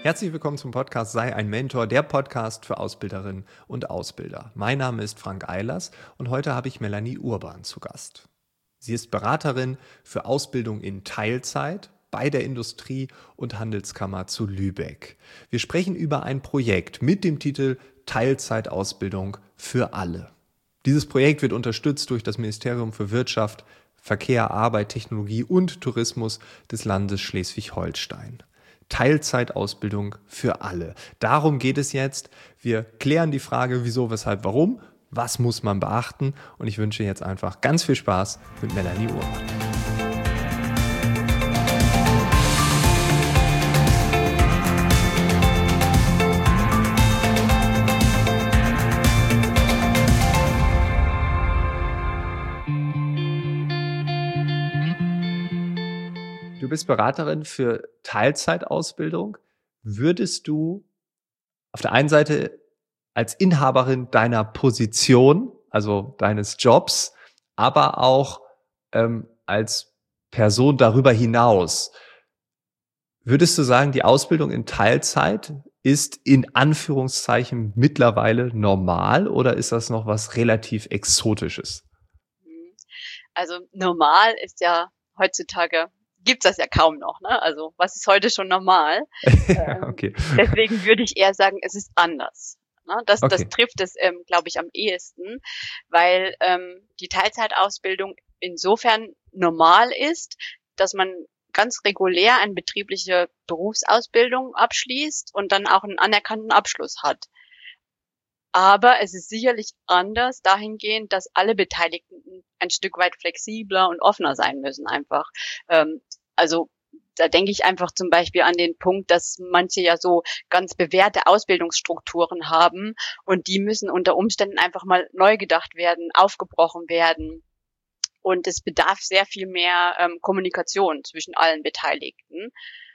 Herzlich willkommen zum Podcast Sei ein Mentor, der Podcast für Ausbilderinnen und Ausbilder. Mein Name ist Frank Eilers und heute habe ich Melanie Urban zu Gast. Sie ist Beraterin für Ausbildung in Teilzeit bei der Industrie- und Handelskammer zu Lübeck. Wir sprechen über ein Projekt mit dem Titel Teilzeitausbildung für alle. Dieses Projekt wird unterstützt durch das Ministerium für Wirtschaft, Verkehr, Arbeit, Technologie und Tourismus des Landes Schleswig-Holstein. Teilzeitausbildung für alle. Darum geht es jetzt. Wir klären die Frage, wieso, weshalb, warum, was muss man beachten, und ich wünsche jetzt einfach ganz viel Spaß mit Melanie Urban. Du bist Beraterin für Teilzeitausbildung. Würdest du auf der einen Seite als Inhaberin deiner Position, also deines Jobs, aber auch als Person darüber hinaus, würdest du sagen, die Ausbildung in Teilzeit ist in Anführungszeichen mittlerweile normal oder ist das noch was relativ Exotisches? Also normal ist ja heutzutage, gibt's das ja kaum noch, ne? Also was ist heute schon normal? Okay. Deswegen würde ich eher sagen, es ist anders. Ne? Das Okay. trifft es, glaube ich, am ehesten, weil die Teilzeitausbildung insofern normal ist, dass man ganz regulär eine betriebliche Berufsausbildung abschließt und dann auch einen anerkannten Abschluss hat. Aber es ist sicherlich anders dahingehend, dass alle Beteiligten ein Stück weit flexibler und offener sein müssen einfach. Also da denke ich einfach zum Beispiel an den Punkt, dass manche ja so ganz bewährte Ausbildungsstrukturen haben und die müssen unter Umständen einfach mal neu gedacht werden, aufgebrochen werden. Und es bedarf sehr viel mehr Kommunikation zwischen allen Beteiligten.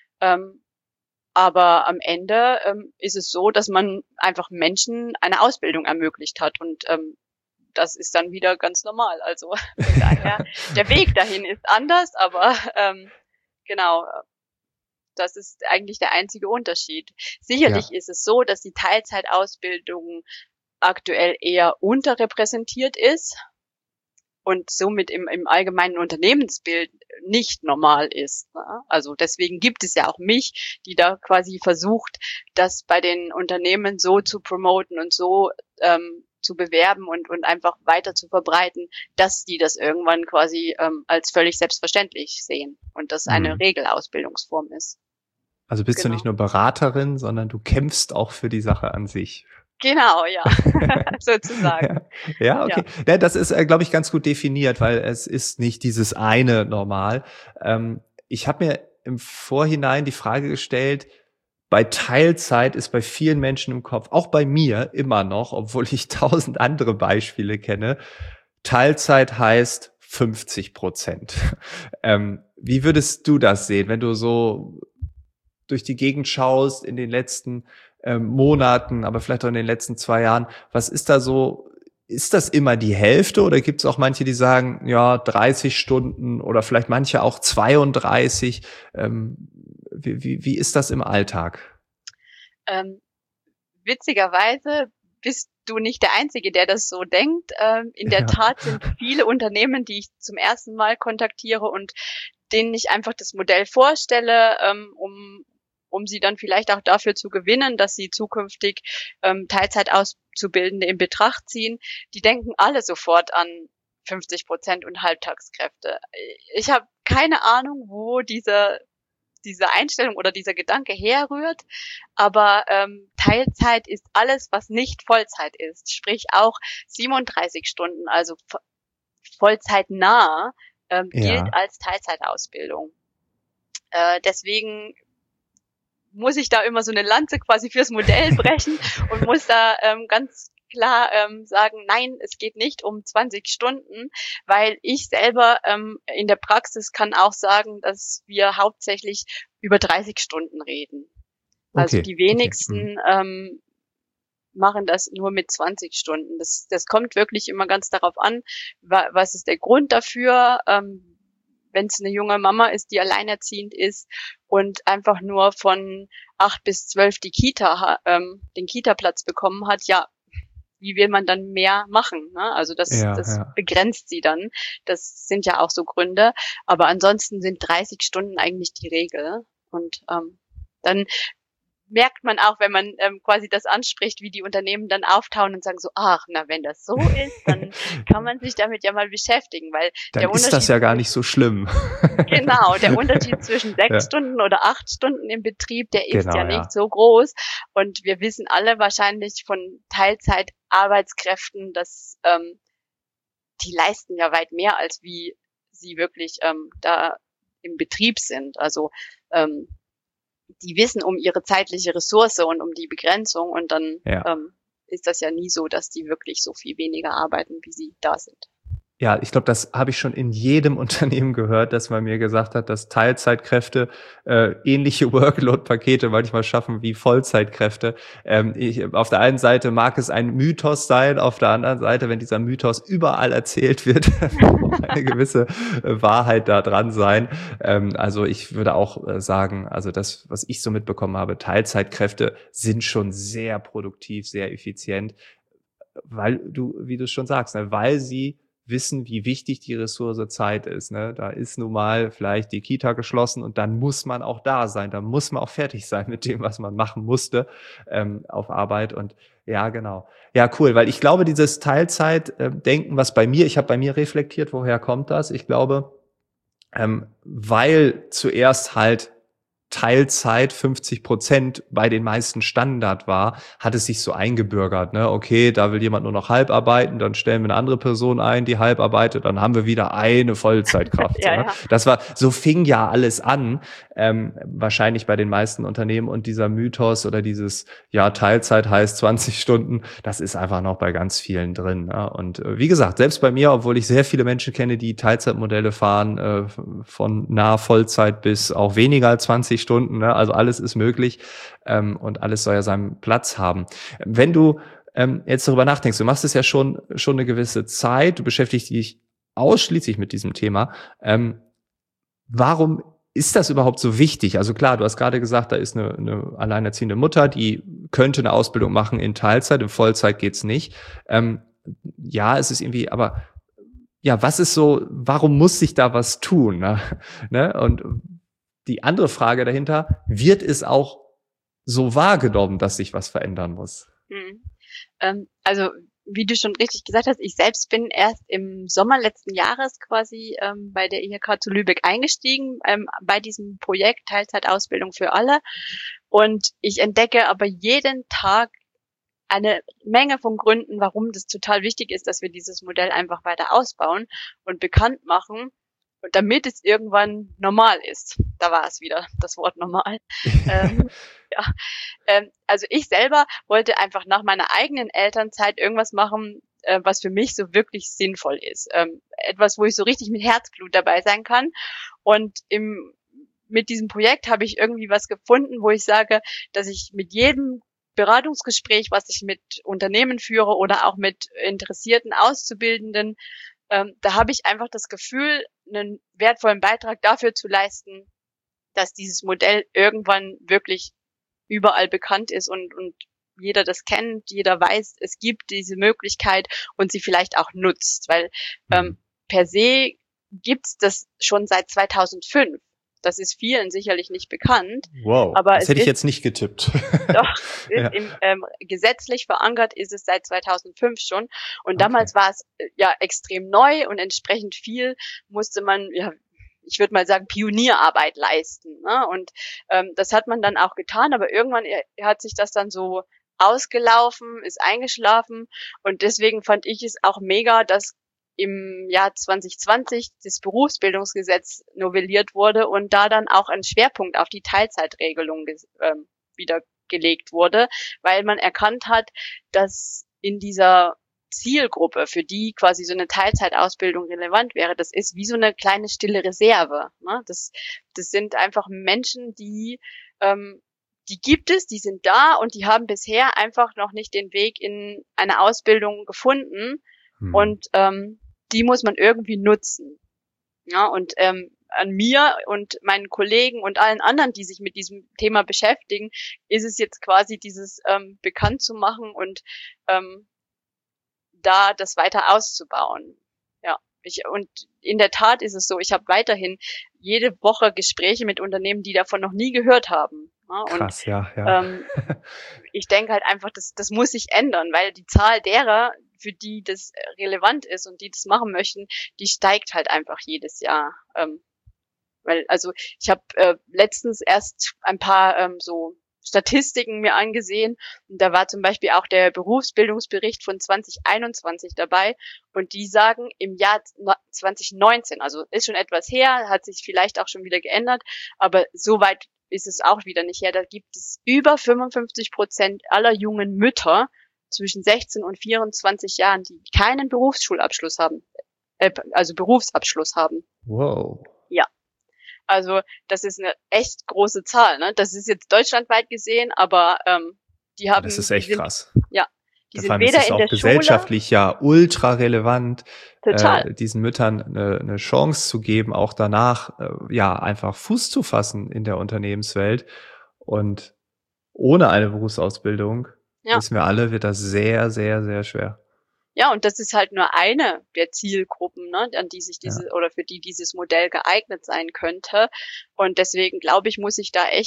Aber am Ende ist es so, dass man einfach Menschen eine Ausbildung ermöglicht hat und das ist dann wieder ganz normal. Also von daher, der Weg dahin ist anders, aber genau, das ist eigentlich der einzige Unterschied. Sicherlich Ja. ist es so, dass die Teilzeitausbildung aktuell eher unterrepräsentiert ist und somit im allgemeinen Unternehmensbild nicht normal ist. Ne? Also deswegen gibt es ja auch mich, die da quasi versucht, das bei den Unternehmen so zu promoten und so zu bewerben und einfach weiter zu verbreiten, dass die das irgendwann quasi als völlig selbstverständlich sehen und das eine Regelausbildungsform ist. Also bist du Genau. nicht nur Beraterin, sondern du kämpfst auch für die Sache an sich. Genau, ja, sozusagen. Ja, okay. Ja. Ja, das ist, glaube ich, ganz gut definiert, weil es ist nicht dieses eine Normal. Ich habe mir im Vorhinein die Frage gestellt, bei Teilzeit ist bei vielen Menschen im Kopf, auch bei mir immer noch, obwohl ich 1000 andere Beispiele kenne, Teilzeit heißt 50%. Wie würdest du das sehen, wenn du so durch die Gegend schaust in den letzten Monaten, aber vielleicht auch in den letzten 2 Jahren, was ist da so, ist das immer die Hälfte oder gibt es auch manche, die sagen, ja, 30 Stunden oder vielleicht manche auch 32? Wie ist das im Alltag? Witzigerweise bist du nicht der Einzige, der das so denkt. In der Tat sind viele Unternehmen, die ich zum ersten Mal kontaktiere und denen ich einfach das Modell vorstelle, um sie dann vielleicht auch dafür zu gewinnen, dass sie zukünftig Teilzeitauszubildende in Betracht ziehen. Die denken alle sofort an 50% und Halbtagskräfte. Ich habe keine Ahnung, wo diese Einstellung oder dieser Gedanke herrührt, aber Teilzeit ist alles, was nicht Vollzeit ist, sprich auch 37 Stunden, also vollzeitnah, gilt als Teilzeitausbildung. Deswegen muss ich da immer so eine Lanze quasi fürs Modell brechen und muss da ganz klar sagen, nein, es geht nicht um 20 Stunden, weil ich selber in der Praxis kann auch sagen, dass wir hauptsächlich über 30 Stunden reden. Also Okay. die wenigsten machen das nur mit 20 Stunden. Das kommt wirklich immer ganz darauf an, was ist der Grund dafür, wenn es eine junge Mama ist, die alleinerziehend ist und einfach nur von 8 bis 12 den Kita-Platz bekommen hat, ja, wie will man dann mehr machen? Ne? Also das begrenzt sie dann. Das sind ja auch so Gründe. Aber ansonsten sind 30 Stunden eigentlich die Regel. Und dann merkt man auch, wenn man quasi das anspricht, wie die Unternehmen dann auftauen und sagen so, ach, na, wenn das so ist, dann kann man sich damit ja mal beschäftigen, weil dann ist das ja gar nicht so schlimm. Genau, der Unterschied zwischen 6 Stunden oder 8 Stunden im Betrieb, der ist ja nicht so groß. Und wir wissen alle wahrscheinlich von Teilzeitarbeitskräften, dass die leisten ja weit mehr, als wie sie wirklich da im Betrieb sind. Also die wissen um ihre zeitliche Ressource und um die Begrenzung und dann ist das ja nie so, dass die wirklich so viel weniger arbeiten, wie sie da sind. Ja, ich glaube, das habe ich schon in jedem Unternehmen gehört, dass man mir gesagt hat, dass Teilzeitkräfte ähnliche Workload-Pakete manchmal schaffen wie Vollzeitkräfte. Auf der einen Seite mag es ein Mythos sein, auf der anderen Seite, wenn dieser Mythos überall erzählt wird, muss eine gewisse Wahrheit da dran sein. Also ich würde auch sagen, also das, was ich so mitbekommen habe, Teilzeitkräfte sind schon sehr produktiv, sehr effizient, weil du, wie du schon sagst, ne, weil sie wissen, wie wichtig die Ressource Zeit ist. Ne? Da ist nun mal vielleicht die Kita geschlossen und dann muss man auch da sein. Da muss man auch fertig sein mit dem, was man machen musste auf Arbeit. Und ja, genau. Ja, cool, weil ich glaube, dieses Teilzeitdenken, ich habe bei mir reflektiert, woher kommt das? Ich glaube, weil zuerst halt Teilzeit 50% bei den meisten Standard war, hat es sich so eingebürgert, ne? Okay, da will jemand nur noch halb arbeiten, dann stellen wir eine andere Person ein, die halb arbeitet, dann haben wir wieder eine Vollzeitkraft. Ja, ne? So fing ja alles an, wahrscheinlich bei den meisten Unternehmen, und dieser Mythos oder dieses, ja, Teilzeit heißt 20 Stunden, das ist einfach noch bei ganz vielen drin. Ne? Und wie gesagt, selbst bei mir, obwohl ich sehr viele Menschen kenne, die Teilzeitmodelle fahren, von nahe Vollzeit bis auch weniger als 20 Stunden, ne? Also alles ist möglich und alles soll ja seinen Platz haben. Wenn du jetzt darüber nachdenkst, du machst es ja schon eine gewisse Zeit, du beschäftigst dich ausschließlich mit diesem Thema. Warum ist das überhaupt so wichtig? Also klar, du hast gerade gesagt, da ist eine alleinerziehende Mutter, die könnte eine Ausbildung machen in Teilzeit, in Vollzeit geht's nicht. Ja, es ist irgendwie, aber ja, was ist so, warum muss sich da was tun? Ne? Und die andere Frage dahinter, wird es auch so wahrgenommen, dass sich was verändern muss? Also, wie du schon richtig gesagt hast, ich selbst bin erst im Sommer letzten Jahres quasi bei der IHK zu Lübeck eingestiegen, bei diesem Projekt Teilzeitausbildung für alle. Und ich entdecke aber jeden Tag eine Menge von Gründen, warum das total wichtig ist, dass wir dieses Modell einfach weiter ausbauen und bekannt machen, damit es irgendwann normal ist. Da war es wieder, das Wort normal. Also ich selber wollte einfach nach meiner eigenen Elternzeit irgendwas machen, was für mich so wirklich sinnvoll ist. Etwas, wo ich so richtig mit Herzblut dabei sein kann. Und mit diesem Projekt habe ich irgendwie was gefunden, wo ich sage, dass ich mit jedem Beratungsgespräch, was ich mit Unternehmen führe oder auch mit interessierten Auszubildenden, da habe ich einfach das Gefühl, einen wertvollen Beitrag dafür zu leisten, dass dieses Modell irgendwann wirklich überall bekannt ist und jeder das kennt, jeder weiß, es gibt diese Möglichkeit und sie vielleicht auch nutzt, weil per se gibt's das schon seit 2005. Das ist vielen sicherlich nicht bekannt. Wow, aber das hätte ich jetzt nicht getippt. Doch, gesetzlich verankert ist es seit 2005 schon. Und damals war es ja extrem neu und entsprechend viel musste man, ja, ich würde mal sagen, Pionierarbeit leisten. Ne? Und das hat man dann auch getan, aber irgendwann hat sich das dann so ausgelaufen, ist eingeschlafen. Und deswegen fand ich es auch mega, dass im Jahr 2020 das Berufsbildungsgesetz novelliert wurde und da dann auch ein Schwerpunkt auf die Teilzeitregelung wieder gelegt wurde, weil man erkannt hat, dass in dieser Zielgruppe, für die quasi so eine Teilzeitausbildung relevant wäre, das ist wie so eine kleine stille Reserve. Ne? Das sind einfach Menschen, die gibt es, die sind da und die haben bisher einfach noch nicht den Weg in eine Ausbildung gefunden. Und die muss man irgendwie nutzen. Ja, und an mir und meinen Kollegen und allen anderen, die sich mit diesem Thema beschäftigen, ist es jetzt quasi dieses bekannt zu machen und da das weiter auszubauen. Ja, und in der Tat ist es so, ich habe weiterhin jede Woche Gespräche mit Unternehmen, die davon noch nie gehört haben. Ja, Krass, und ja. ich denke halt einfach, das muss sich ändern, weil die Zahl derer, für die das relevant ist und die das machen möchten, die steigt halt einfach jedes Jahr. Also ich habe letztens erst ein paar so Statistiken mir angesehen und da war zum Beispiel auch der Berufsbildungsbericht von 2021 dabei und die sagen im Jahr 2019, also ist schon etwas her, hat sich vielleicht auch schon wieder geändert, aber soweit ist es auch wieder nicht her. Da gibt es über 55% aller jungen Mütter zwischen 16 und 24 Jahren, die keinen Berufsschulabschluss haben, also Berufsabschluss haben. Wow. Ja. Also das ist eine echt große Zahl, ne? Das ist jetzt deutschlandweit gesehen, aber die haben. Das ist echt krass. Ja, die Vor sind allem ist weder es in auch der gesellschaftlich ja ultra relevant, Total. diesen Müttern eine Chance zu geben, auch danach ja einfach Fuß zu fassen in der Unternehmenswelt. Und ohne eine Berufsausbildung, Ja. wissen wir alle, wird das sehr, sehr, sehr schwer. Ja, und das ist halt nur eine der Zielgruppen, ne, an die sich oder für die dieses Modell geeignet sein könnte. Und deswegen glaube ich, muss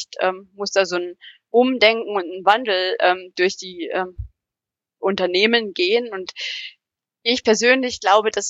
da so ein Umdenken und ein Wandel durch die Unternehmen gehen. Und ich persönlich glaube, dass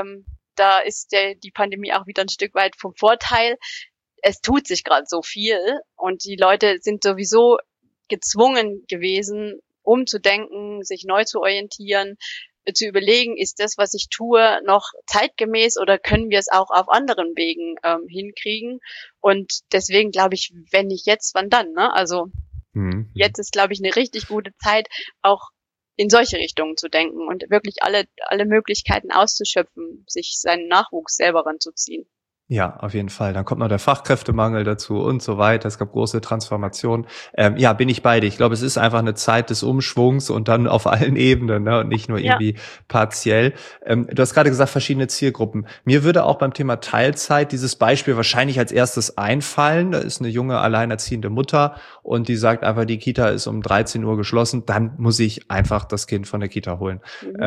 da ist die Pandemie auch wieder ein Stück weit vom Vorteil. Es tut sich gerade so viel und die Leute sind sowieso gezwungen gewesen, umzudenken, sich neu zu orientieren, zu überlegen, ist das, was ich tue, noch zeitgemäß oder können wir es auch auf anderen Wegen hinkriegen? Und deswegen glaube ich, wenn nicht jetzt, wann dann? Ne? Also jetzt ist, glaube ich, eine richtig gute Zeit, auch in solche Richtungen zu denken und wirklich alle Möglichkeiten auszuschöpfen, sich seinen Nachwuchs selber ranzuziehen. Ja, auf jeden Fall. Dann kommt noch der Fachkräftemangel dazu und so weiter. Es gab große Transformationen. Ja, bin ich bei dir. Ich glaube, es ist einfach eine Zeit des Umschwungs und dann auf allen Ebenen, ne? Und nicht nur irgendwie partiell. Du hast gerade gesagt, verschiedene Zielgruppen. Mir würde auch beim Thema Teilzeit dieses Beispiel wahrscheinlich als erstes einfallen. Da ist eine junge, alleinerziehende Mutter und die sagt einfach, die Kita ist um 13 Uhr geschlossen. Dann muss ich einfach das Kind von der Kita holen.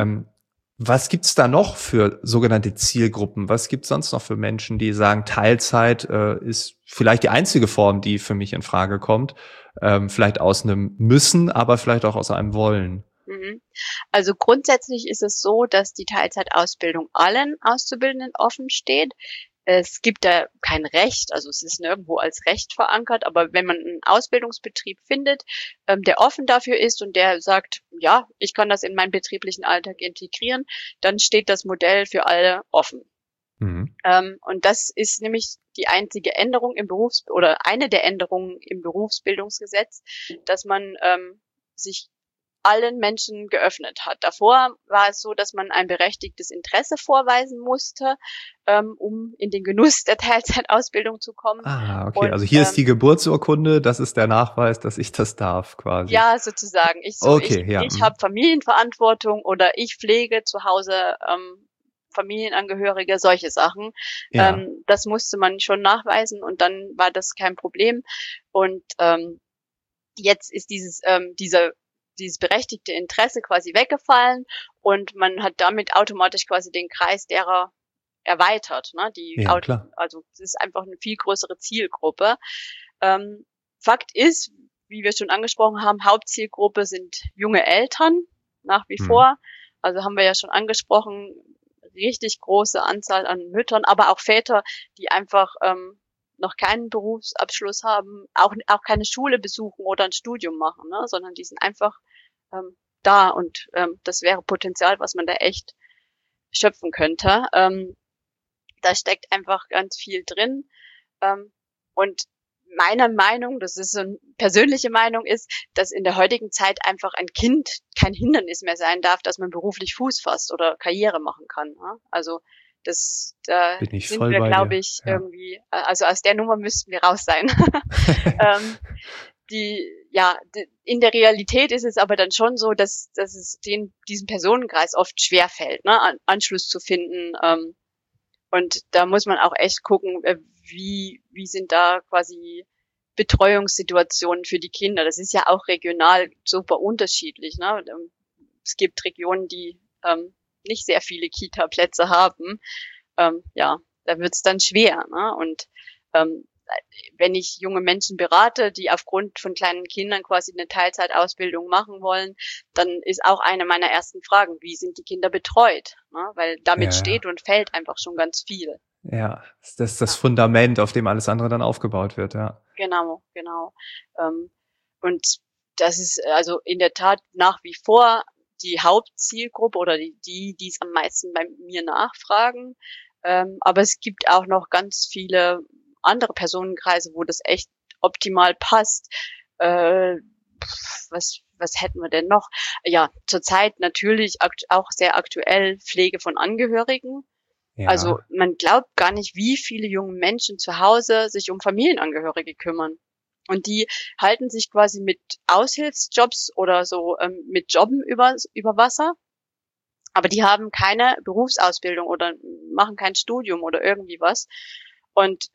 Was gibt's da noch für sogenannte Zielgruppen? Was gibt's sonst noch für Menschen, die sagen, Teilzeit ist vielleicht die einzige Form, die für mich in Frage kommt? Vielleicht aus einem Müssen, aber vielleicht auch aus einem Wollen. Also grundsätzlich ist es so, dass die Teilzeitausbildung allen Auszubildenden offen steht. Es gibt da kein Recht, also es ist nirgendwo als Recht verankert, aber wenn man einen Ausbildungsbetrieb findet, der offen dafür ist und der sagt, ja, ich kann das in meinen betrieblichen Alltag integrieren, dann steht das Modell für alle offen. Und das ist nämlich die einzige Änderung oder eine der Änderungen im Berufsbildungsgesetz, dass man sich allen Menschen geöffnet hat. Davor war es so, dass man ein berechtigtes Interesse vorweisen musste, um in den Genuss der Teilzeitausbildung zu kommen. Ah, okay. Und, also hier ist die Geburtsurkunde, das ist der Nachweis, dass ich das darf, quasi. Ja, sozusagen. Ich habe Familienverantwortung oder ich pflege zu Hause Familienangehörige, solche Sachen. Ja. Das musste man schon nachweisen und dann war das kein Problem. Und jetzt ist dieses berechtigte Interesse quasi weggefallen und man hat damit automatisch quasi den Kreis derer erweitert. Ne? Klar. Also es ist einfach eine viel größere Zielgruppe. Fakt ist, wie wir schon angesprochen haben, Hauptzielgruppe sind junge Eltern nach wie vor. Also haben wir ja schon angesprochen, richtig große Anzahl an Müttern, aber auch Väter, die einfach noch keinen Berufsabschluss haben, auch keine Schule besuchen oder ein Studium machen, ne? Sondern die sind einfach da und das wäre Potenzial, was man da echt schöpfen könnte. Da steckt einfach ganz viel drin und meine Meinung, das ist so eine persönliche Meinung, ist, dass in der heutigen Zeit einfach ein Kind kein Hindernis mehr sein darf, dass man beruflich Fuß fasst oder Karriere machen kann. Ne? Also da sind wir, glaube ich, irgendwie, also aus der Nummer müssten wir raus sein. In der Realität ist es aber dann schon so, dass es diesem Personenkreis oft schwerfällt, ne, Anschluss zu finden Und da muss man auch echt gucken, wie sind da quasi Betreuungssituationen für die Kinder. Das ist ja auch regional super unterschiedlich. Ne? Es gibt Regionen, die nicht sehr viele Kita-Plätze haben. Ja, da wird's dann schwer. Ne? Und wenn ich junge Menschen berate, die aufgrund von kleinen Kindern quasi eine Teilzeitausbildung machen wollen, dann ist auch eine meiner ersten Fragen, wie sind die Kinder betreut? Ne? Weil damit steht und fällt einfach schon ganz viel. Ja, das ist das Fundament, auf dem alles andere dann aufgebaut wird, ja. Genau. Und das ist also in der Tat nach wie vor die Hauptzielgruppe oder die es am meisten bei mir nachfragen. Aber es gibt auch noch ganz viele andere Personenkreise, wo das echt optimal passt. Was hätten wir denn noch? Ja, zurzeit natürlich auch sehr aktuell Pflege von Angehörigen. Ja. Also man glaubt gar nicht, wie viele junge Menschen zu Hause sich um Familienangehörige kümmern. Und die halten sich quasi mit Aushilfsjobs oder so mit Jobben über Wasser. Aber die haben keine Berufsausbildung oder machen kein Studium oder irgendwie was. Und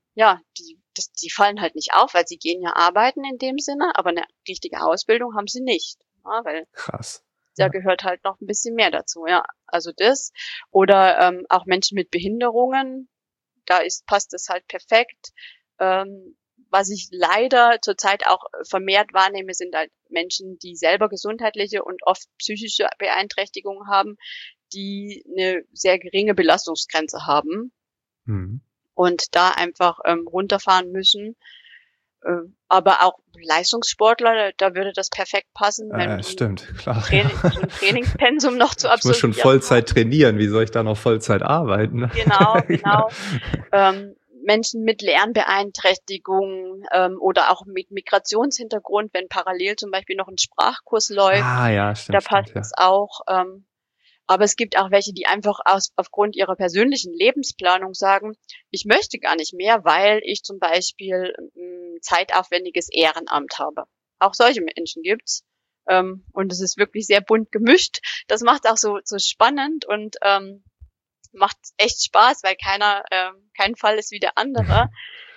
die fallen halt nicht auf, weil sie gehen ja arbeiten in dem Sinne, aber eine richtige Ausbildung haben sie nicht. Ja, weil krass. Da gehört halt noch ein bisschen mehr dazu, ja. Also das. Oder auch Menschen mit Behinderungen, passt das halt perfekt. Was ich leider zurzeit auch vermehrt wahrnehme, sind halt Menschen, die selber gesundheitliche und oft psychische Beeinträchtigungen haben, die eine sehr geringe Belastungsgrenze haben und da einfach runterfahren müssen. Aber auch Leistungssportler, da würde das perfekt passen, wenn stimmt, klar. So ein Trainingspensum noch zu absolvieren. Ich muss schon Vollzeit trainieren, wie soll ich da noch Vollzeit arbeiten? Genau. Menschen mit Lernbeeinträchtigungen oder auch mit Migrationshintergrund, wenn parallel zum Beispiel noch ein Sprachkurs läuft, stimmt, da passt es auch. Aber es gibt auch welche, die einfach aufgrund ihrer persönlichen Lebensplanung sagen, ich möchte gar nicht mehr, weil ich zum Beispiel ein zeitaufwendiges Ehrenamt habe. Auch solche Menschen gibt's. Und es ist wirklich sehr bunt gemischt. Das macht auch so spannend und macht echt Spaß, weil kein Fall ist wie der andere.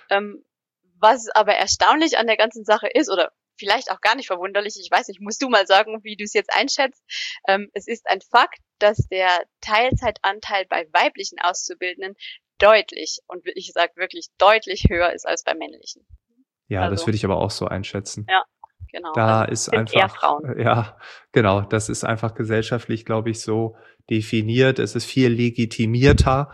Was aber erstaunlich an der ganzen Sache ist, oder vielleicht auch gar nicht verwunderlich, ich weiß nicht, musst du mal sagen, wie du es jetzt einschätzt. Es ist ein Fakt, dass der Teilzeitanteil bei weiblichen Auszubildenden deutlich, und ich sage wirklich deutlich höher ist als bei männlichen. Ja, also, das würde ich aber auch so einschätzen. Ja, genau. Da ist einfach, ja, genau, das ist einfach gesellschaftlich, glaube ich, so definiert. Es ist viel legitimierter.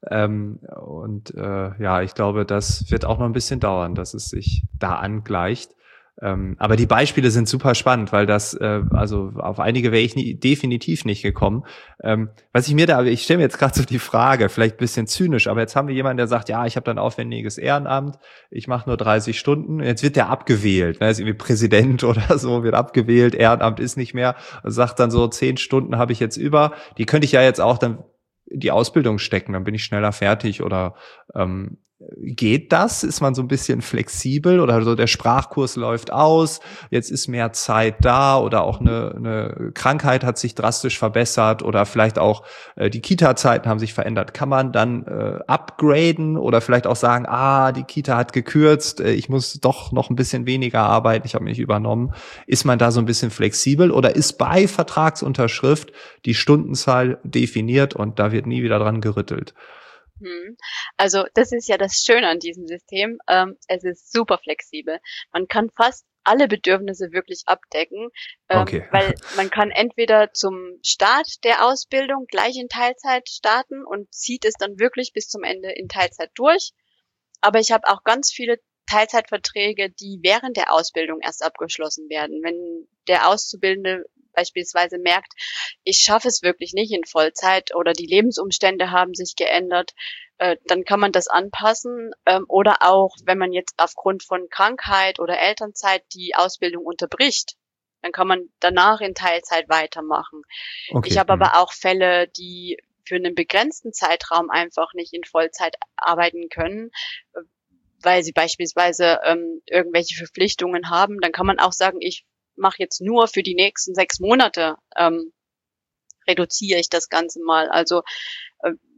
Ich glaube, das wird auch noch ein bisschen dauern, dass es sich da angleicht. Aber die Beispiele sind super spannend, weil das, also auf einige wäre ich definitiv nicht gekommen. Ich stelle mir jetzt gerade so die Frage, vielleicht ein bisschen zynisch, aber jetzt haben wir jemanden, der sagt, ja, ich habe dann aufwendiges Ehrenamt, ich mache nur 30 Stunden, jetzt wird der abgewählt, ne, ist irgendwie Präsident oder so, wird abgewählt, Ehrenamt ist nicht mehr, sagt dann so, 10 Stunden habe ich jetzt über, die könnte ich ja jetzt auch dann in die Ausbildung stecken, dann bin ich schneller fertig oder geht das? Ist man so ein bisschen flexibel oder so der Sprachkurs läuft aus, jetzt ist mehr Zeit da oder auch eine Krankheit hat sich drastisch verbessert oder vielleicht auch die Kita-Zeiten haben sich verändert. Kann man dann upgraden oder vielleicht auch sagen, die Kita hat gekürzt, ich muss doch noch ein bisschen weniger arbeiten, ich habe mich übernommen. Ist man da so ein bisschen flexibel oder ist bei Vertragsunterschrift die Stundenzahl definiert und da wird nie wieder dran gerüttelt? Also das ist ja das Schöne an diesem System. Es ist super flexibel. Man kann fast alle Bedürfnisse wirklich abdecken, weil man kann entweder zum Start der Ausbildung gleich in Teilzeit starten und zieht es dann wirklich bis zum Ende in Teilzeit durch. Aber ich habe auch ganz viele Teilzeitverträge, die während der Ausbildung erst abgeschlossen werden. Wenn der Auszubildende beispielsweise merkt, ich schaffe es wirklich nicht in Vollzeit oder die Lebensumstände haben sich geändert, dann kann man das anpassen. Oder auch, wenn man jetzt aufgrund von Krankheit oder Elternzeit die Ausbildung unterbricht, dann kann man danach in Teilzeit weitermachen. Okay. Ich habe aber auch Fälle, die für einen begrenzten Zeitraum einfach nicht in Vollzeit arbeiten können, weil sie beispielsweise irgendwelche Verpflichtungen haben. Dann kann man auch sagen, ich mache jetzt nur für die nächsten 6 Monate, reduziere ich das Ganze mal. Also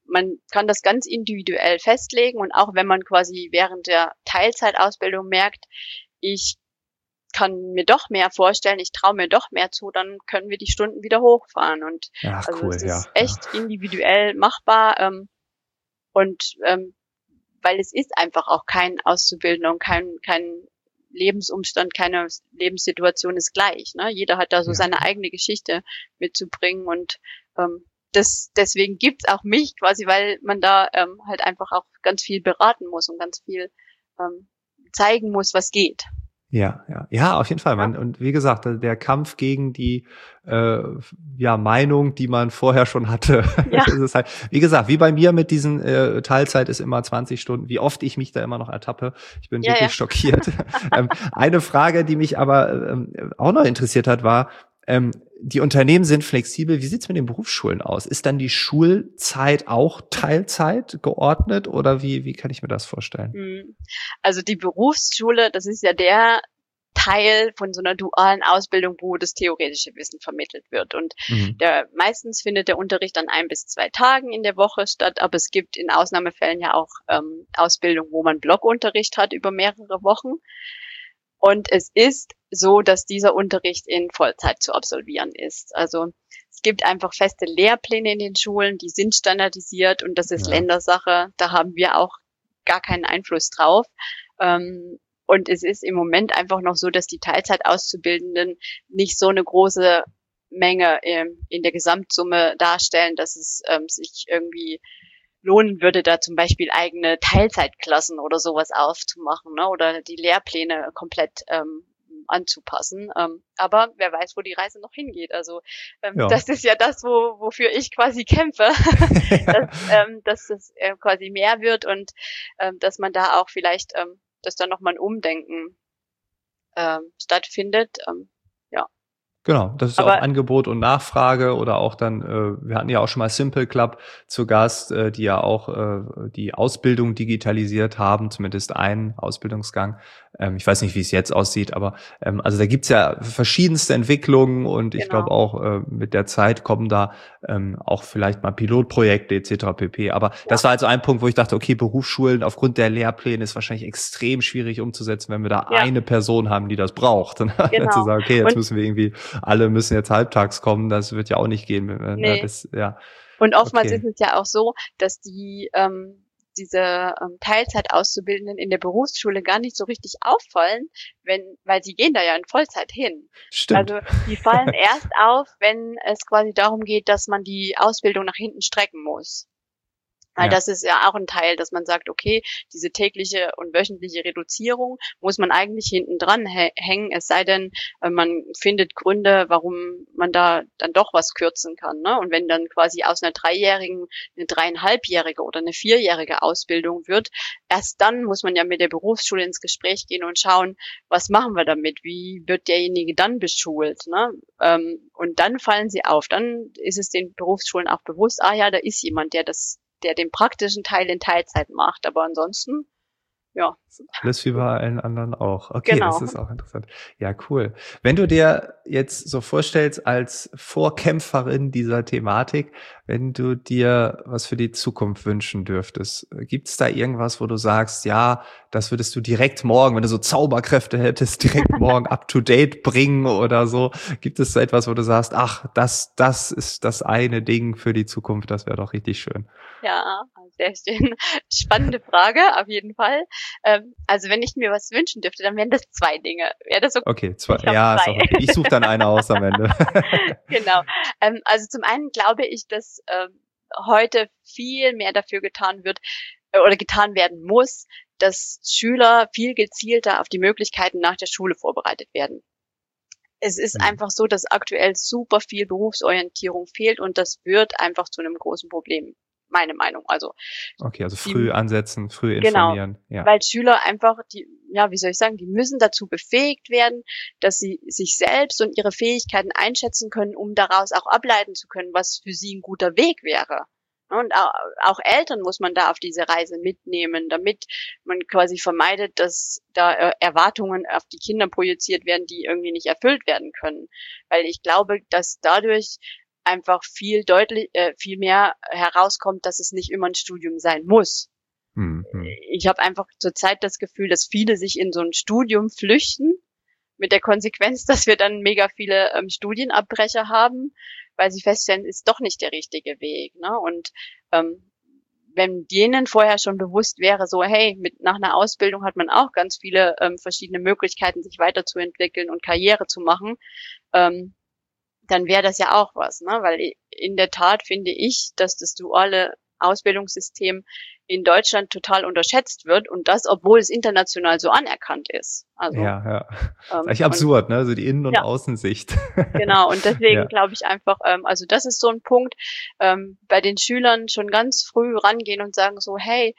man kann das ganz individuell festlegen und auch wenn man quasi während der Teilzeitausbildung merkt, ich kann mir doch mehr vorstellen, ich traue mir doch mehr zu, dann können wir die Stunden wieder hochfahren. Und Ach, also cool, es ja. ist echt individuell machbar und weil es ist einfach auch kein Auszubildender und kein Lebensumstand, keine Lebenssituation ist gleich. Ne? Jeder hat da so seine eigene Geschichte mitzubringen und deswegen gibt's auch mich quasi, weil man da halt einfach auch ganz viel beraten muss und ganz viel zeigen muss, was geht. Ja, auf jeden Fall. Und wie gesagt, der Kampf gegen die Meinung, die man vorher schon hatte, ist es halt, wie gesagt, wie bei mir mit diesen Teilzeit ist immer 20 Stunden, wie oft ich mich da immer noch ertappe. Ich bin wirklich schockiert. Eine Frage, die mich aber auch noch interessiert hat, war, die Unternehmen sind flexibel. Wie sieht's mit den Berufsschulen aus? Ist dann die Schulzeit auch Teilzeit geordnet oder wie kann ich mir das vorstellen? Also die Berufsschule, das ist ja der Teil von so einer dualen Ausbildung, wo das theoretische Wissen vermittelt wird. Und meistens findet der Unterricht an 1 bis 2 Tagen in der Woche statt, aber es gibt in Ausnahmefällen ja auch Ausbildung, wo man Blockunterricht hat über mehrere Wochen. Und es ist so, dass dieser Unterricht in Vollzeit zu absolvieren ist. Also es gibt einfach feste Lehrpläne in den Schulen, die sind standardisiert und das ist Ländersache. Da haben wir auch gar keinen Einfluss drauf. Und es ist im Moment einfach noch so, dass die Teilzeitauszubildenden nicht so eine große Menge in der Gesamtsumme darstellen, dass es sich irgendwie lohnen würde, da zum Beispiel eigene Teilzeitklassen oder sowas aufzumachen, ne? Oder die Lehrpläne komplett anzupassen. Aber wer weiß, wo die Reise noch hingeht. Also das ist ja das, wofür ich quasi kämpfe, dass es quasi mehr wird und dass man da auch vielleicht, dass da nochmal ein Umdenken stattfindet. Genau, das ist auch Angebot und Nachfrage oder auch dann, wir hatten ja auch schon mal Simple Club zu Gast, die ja auch die Ausbildung digitalisiert haben, zumindest einen Ausbildungsgang. Ich weiß nicht, wie es jetzt aussieht, aber also da gibt's ja verschiedenste Entwicklungen und ich glaube auch mit der Zeit kommen da auch vielleicht mal Pilotprojekte etc. pp. Aber das war also ein Punkt, wo ich dachte, okay, Berufsschulen aufgrund der Lehrpläne ist wahrscheinlich extrem schwierig umzusetzen, wenn wir da eine Person haben, die das braucht. Dann zu sagen, okay, jetzt müssen wir irgendwie alle müssen jetzt halbtags kommen, das wird ja auch nicht gehen. Nee. Und oftmals ist es ja auch so, dass diese Teilzeitauszubildenden in der Berufsschule gar nicht so richtig auffallen, weil sie gehen da ja in Vollzeit hin. Stimmt. Also die fallen erst auf, wenn es quasi darum geht, dass man die Ausbildung nach hinten strecken muss. Weil das ist ja auch ein Teil, dass man sagt, okay, diese tägliche und wöchentliche Reduzierung muss man eigentlich hinten dran hängen, es sei denn, man findet Gründe, warum man da dann doch was kürzen kann. Ne? Und wenn dann quasi aus einer 3-jährigen eine 3,5-jährige oder eine 4-jährige Ausbildung wird, erst dann muss man ja mit der Berufsschule ins Gespräch gehen und schauen, was machen wir damit, wie wird derjenige dann beschult. Ne? Und dann fallen sie auf, dann ist es den Berufsschulen auch bewusst, da ist jemand, der den praktischen Teil in Teilzeit macht, aber ansonsten, Alles wie bei allen anderen auch. Okay, genau. Das ist auch interessant. Ja, cool. Wenn du dir jetzt so vorstellst als Vorkämpferin dieser Thematik, wenn du dir was für die Zukunft wünschen dürftest, gibt's da irgendwas, wo du sagst, ja, das würdest du direkt morgen, wenn du so Zauberkräfte hättest, direkt morgen up to date bringen oder so? Gibt es da etwas, wo du sagst, ach, das ist das eine Ding für die Zukunft, das wäre doch richtig schön? Ja, sehr schön. Spannende Frage, auf jeden Fall. Also wenn ich mir was wünschen dürfte, dann wären das 2 Dinge. Wäre das okay? Okay, 2. Ja, ist auch okay. Ich suche dann eine aus am Ende. Genau. Also zum einen glaube ich, dass heute viel mehr dafür getan wird oder getan werden muss, dass Schüler viel gezielter auf die Möglichkeiten nach der Schule vorbereitet werden. Es ist einfach so, dass aktuell super viel Berufsorientierung fehlt und das wird einfach zu einem großen Problem. Meine Meinung. Also okay, also früh ansetzen, früh informieren. Genau, weil Schüler einfach, die müssen dazu befähigt werden, dass sie sich selbst und ihre Fähigkeiten einschätzen können, um daraus auch ableiten zu können, was für sie ein guter Weg wäre. Und auch Eltern muss man da auf diese Reise mitnehmen, damit man quasi vermeidet, dass da Erwartungen auf die Kinder projiziert werden, die irgendwie nicht erfüllt werden können. Weil ich glaube, dass dadurch einfach viel mehr herauskommt, dass es nicht immer ein Studium sein muss. Ich habe einfach zurzeit das Gefühl, dass viele sich in so ein Studium flüchten, mit der Konsequenz, dass wir dann mega viele Studienabbrecher haben, weil sie feststellen, ist doch nicht der richtige Weg. Ne? Und wenn denen vorher schon bewusst wäre, so hey, nach einer Ausbildung hat man auch ganz viele verschiedene Möglichkeiten, sich weiterzuentwickeln und Karriere zu machen, dann wäre das ja auch was, ne? Weil in der Tat finde ich, dass das duale Ausbildungssystem in Deutschland total unterschätzt wird und das, obwohl es international so anerkannt ist. Also, ja. Das ist eigentlich absurd, ne? So die Innen- und Außensicht. Genau, und deswegen glaube ich einfach, also das ist so ein Punkt, bei den Schülern schon ganz früh rangehen und sagen so, hey,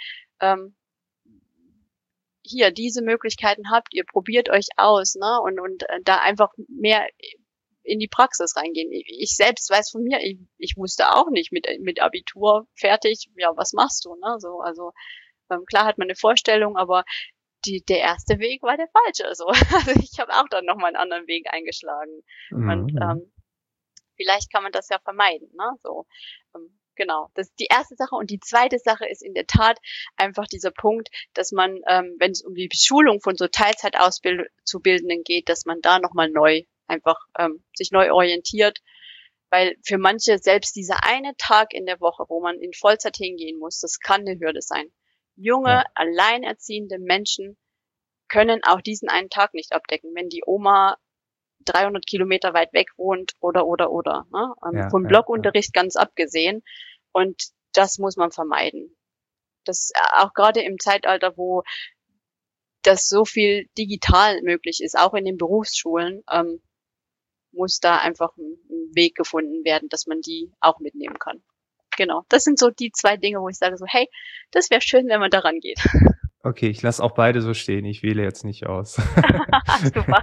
hier, diese Möglichkeiten habt ihr, probiert euch aus, ne? Und da einfach mehr in die Praxis reingehen. Ich selbst weiß von mir, ich wusste auch nicht mit Abitur fertig, ja, was machst du, ne? So, also klar hat man eine Vorstellung, aber der erste Weg war der falsche. So. Also ich habe auch dann nochmal einen anderen Weg eingeschlagen. Und vielleicht kann man das ja vermeiden, ne? So, genau. Das ist die erste Sache. Und die zweite Sache ist in der Tat einfach dieser Punkt, dass man, wenn es um die Beschulung von so Teilzeitauszubildenden geht, dass man da nochmal sich neu orientiert, weil für manche selbst dieser eine Tag in der Woche, wo man in Vollzeit hingehen muss, das kann eine Hürde sein. Junge, alleinerziehende Menschen können auch diesen einen Tag nicht abdecken, wenn die Oma 300 Kilometer weit weg wohnt oder. Ne? Vom Blockunterricht ganz abgesehen. Und das muss man vermeiden. Das auch gerade im Zeitalter, wo das so viel digital möglich ist, auch in den Berufsschulen, muss da einfach ein Weg gefunden werden, dass man die auch mitnehmen kann. Genau, das sind so die zwei Dinge, wo ich sage so, hey, das wäre schön, wenn man daran geht. Okay, ich lasse auch beide so stehen, ich wähle jetzt nicht aus. Super.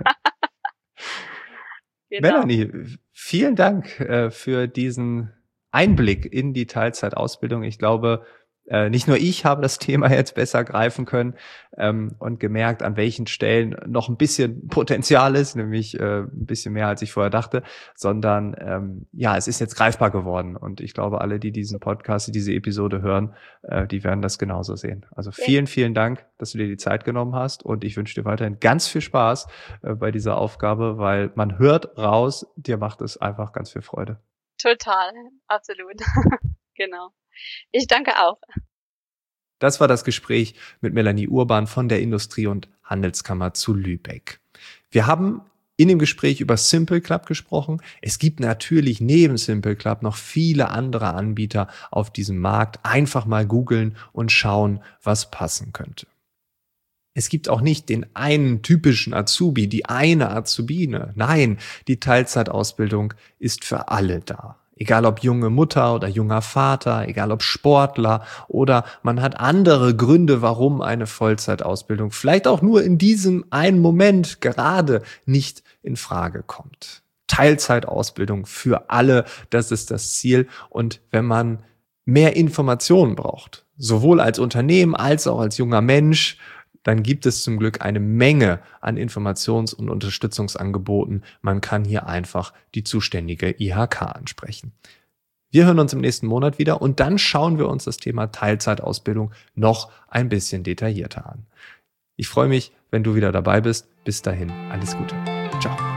Genau. Melanie, vielen Dank für diesen Einblick in die Teilzeitausbildung. Ich glaube, nicht nur ich habe das Thema jetzt besser greifen können und gemerkt, an welchen Stellen noch ein bisschen Potenzial ist, nämlich ein bisschen mehr, als ich vorher dachte, sondern es ist jetzt greifbar geworden. Und ich glaube, alle, die diesen Podcast, diese Episode hören, die werden das genauso sehen. Also vielen, vielen Dank, dass du dir die Zeit genommen hast und ich wünsche dir weiterhin ganz viel Spaß bei dieser Aufgabe, weil man hört raus, dir macht es einfach ganz viel Freude. Total, absolut. Genau. Ich danke auch. Das war das Gespräch mit Melanie Urban von der Industrie- und Handelskammer zu Lübeck. Wir haben in dem Gespräch über Simple Club gesprochen. Es gibt natürlich neben Simple Club noch viele andere Anbieter auf diesem Markt. Einfach mal googeln und schauen, was passen könnte. Es gibt auch nicht den einen typischen Azubi, die eine Azubine. Nein, die Teilzeitausbildung ist für alle da. Egal ob junge Mutter oder junger Vater, egal ob Sportler oder man hat andere Gründe, warum eine Vollzeitausbildung vielleicht auch nur in diesem einen Moment gerade nicht in Frage kommt. Teilzeitausbildung für alle, das ist das Ziel. Und wenn man mehr Informationen braucht, sowohl als Unternehmen als auch als junger Mensch, dann gibt es zum Glück eine Menge an Informations- und Unterstützungsangeboten. Man kann hier einfach die zuständige IHK ansprechen. Wir hören uns im nächsten Monat wieder und dann schauen wir uns das Thema Teilzeitausbildung noch ein bisschen detaillierter an. Ich freue mich, wenn du wieder dabei bist. Bis dahin, alles Gute. Ciao.